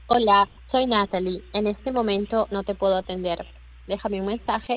Hola, soy Natalie. En este momento no te puedo atender. Déjame un mensaje